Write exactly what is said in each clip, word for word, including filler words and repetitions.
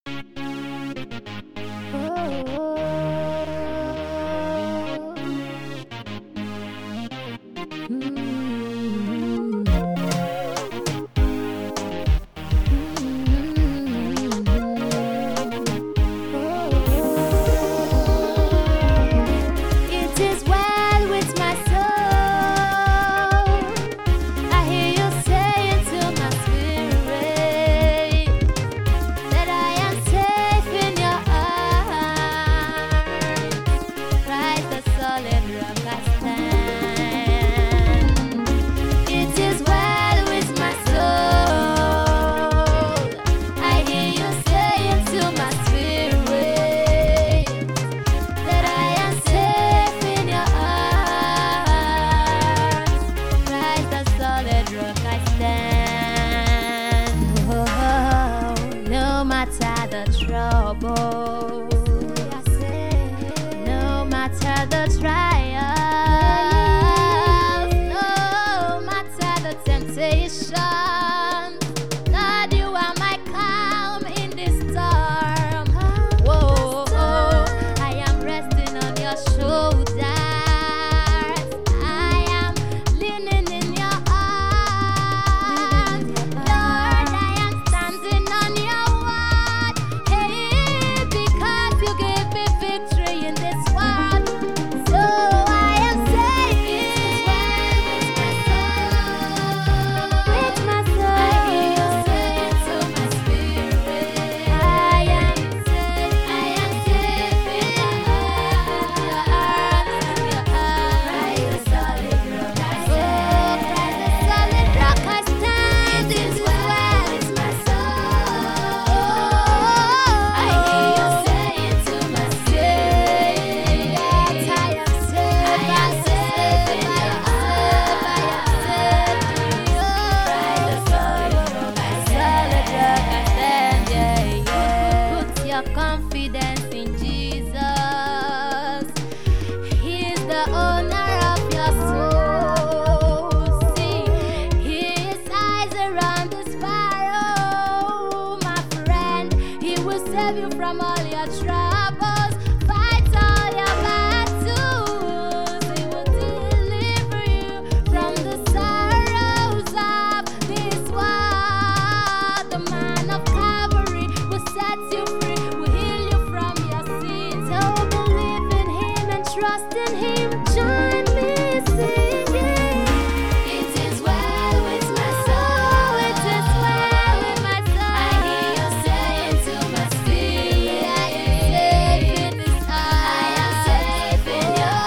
trouble, no matter the trials, no matter the temptation, Lord, you are my calm in this storm. Whoa, I am resting on your shoulders. I am leaning in your arms. Lord, I am standing on your word. Hey, because you gave me victory in this world. So I am saying, with my soul, I hear you saying to my spirit, I am safe, I am safe in your arms, in your arms. Christ the solid rock I stand. Oh, Christ the solid rock I stand. It is well with my soul. I hear you saying to my spirit, that I am safe, I am safe in your arms, I am safe in your Christ the solid rock I stand. Yeah, yeah. Put your confidence in Jesus. He is the owner of your soul. See, his eyes are on the sparrow, my friend. He will save you from all your troubles. Fight all your battles. He will deliver you from the sorrows of this world. The man of Calvary will set you free, will heal you from your sins. So believe in him and trust in him. Join me singing. It is well with my soul. It is well with my soul. I hear you saying to my spirit, I am safe in this arms. I am safe in your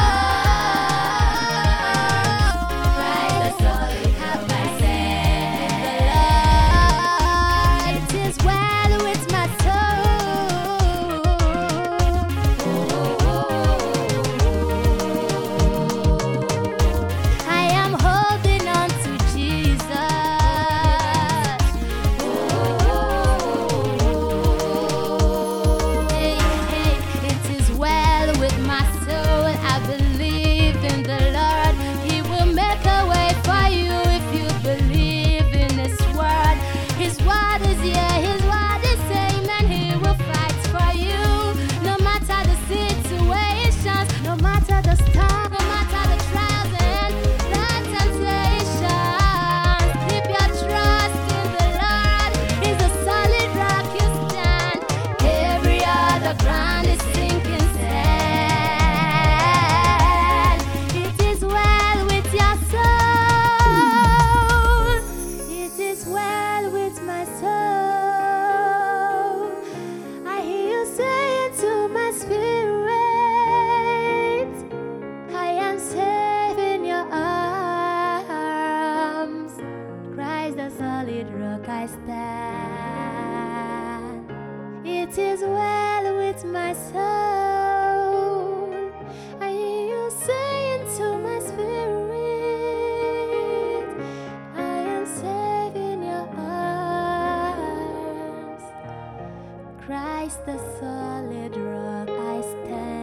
arms. Christ the solid have my stand. It is well with my soul. I am holding on to Jesus. Hey, hey, it is well with my soul. I believe in the Lord. He will make a way for you if you believe in His word. His word is yeah, His word is amen. He will fight for you, no matter the situations, no matter the storm, no matter the trials and the temptations. Keep your trust in the Lord. He's a solid rock you stand. Every other ground is sinking sand. It is well with your soul. It is well with my soul. I hear you saying to my spirit, I am safe in your arms. Christ the solid rock I stand. It is well with my soul. I hear you saying to my spirit, I am safe in your arms. Christ the solid rock I stand.